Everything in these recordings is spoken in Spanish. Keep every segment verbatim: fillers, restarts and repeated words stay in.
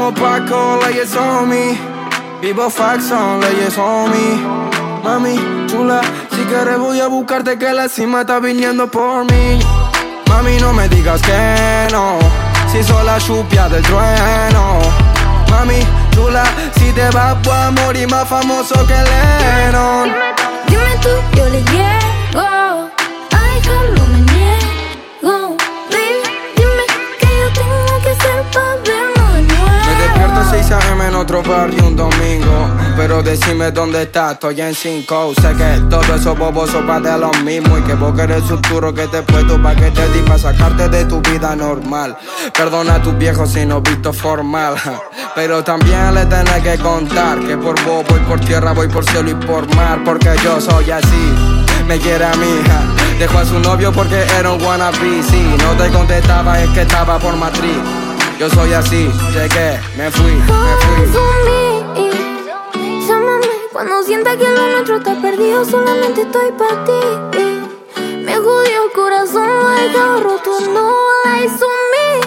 como Paco, leyes on me. Vivo Faxon, leyes on me. Mami, chula, si quieres voy a buscarte que la cima está viniendo por mí. Mami, no me digas que no, si soy la chupia del trueno. Mami, chula, si te vas voy a morir más famoso que Lennon. Dime tú, yo le llego, a dejarlo me niego. Baby, dime qué yo tengo que hacer para vernos de nuevo. Me despierto a seis a eme en otro barrio un domingo, pero decime dónde estás, estoy en cinco. Sé que todo eso boboso va de lo mismo, y que vos querés un turro que te he puesto pa' que te di, pa' sacarte de tu vida normal. Perdona a tus viejos si no visto formal, pero también le tenés que contar que por vos voy por tierra, voy por cielo y por mar, porque yo soy así. Me quiere a mi hija, dejó a su novio porque era un wannabe. Si no te contestaba es que estaba por matriz. Yo soy así, llegué, me fui, me fui. Llámame cuando sienta que lo nuestro está perdido, solamente estoy para ti. Me jodió el corazón, lo he dejado roto, no lies on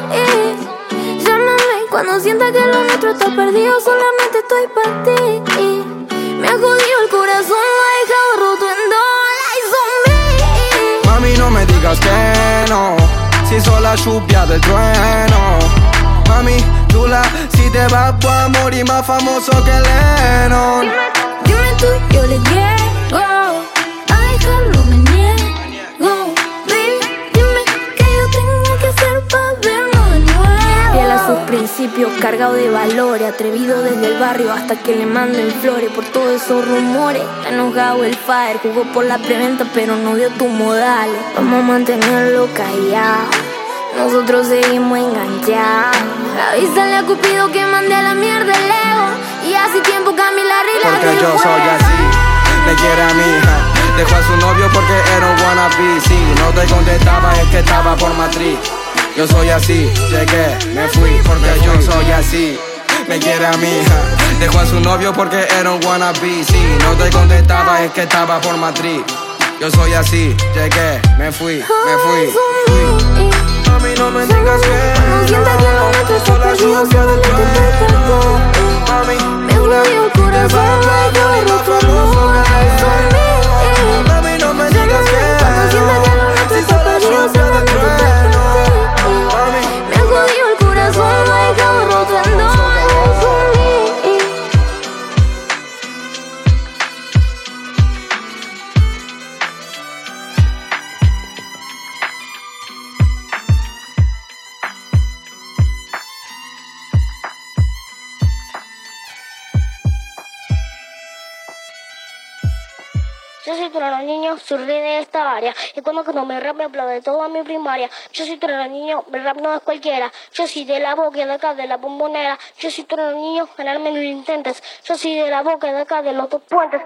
me. Llámame cuando sienta que lo nuestro está perdido, solamente estoy para ti. Me jodió el corazón, lo he dejado roto, no lies on me. Mami, no me digas que no, si soy la chupia del trueno. Mami, chula, si te vas voy a morir más famoso que Lennon. Dime tú, yo le llego, a dejarlo me niego. Baby, dime qué yo tengo que hacer para vernos de nuevo. Fiel a sus principios, cargado de valores, atrevido desde el barrio hasta que le manden flores. Por todos esos rumores, está enojado el fire. Jugó por la preventa pero no dio tus modales. Vamos a mantenerlo callado, nosotros seguimos enganchados. Avísale a Cupido que mande a la mierda el ego, y hace tiempo Camila arregla. Porque yo soy así, me quiere a mi hija, dejó a su novio porque era un wannabe. Si no te contestaba es que estaba por matriz. Yo soy así, llegué, me fui, porque yo soy así. Me quiere a mi hija, dejó a su novio porque era un wannabe. Si no te contestaba es que estaba por matriz. Yo soy así, llegué, me fui, me fui, fui. Mami, no me digas que no, soy la chupia del trueno. Mami, chula, te vas a morir más famoso que Lennon. Mami, no me digas que si soy la chupia del trueno. Mami, me jodió el corazón, lo he dejado roto, no lies on me. Yo soy tu gran niño, soy rey de esta área. Y cuando no me rap me aplaude toda mi primaria. Yo soy tu gran niño, el rap no es cualquiera. Yo soy de la boca de acá, de la bombonera. Yo soy tu gran niño, ganarme no lo intentes. Yo soy de la boca de acá, de los dos puentes.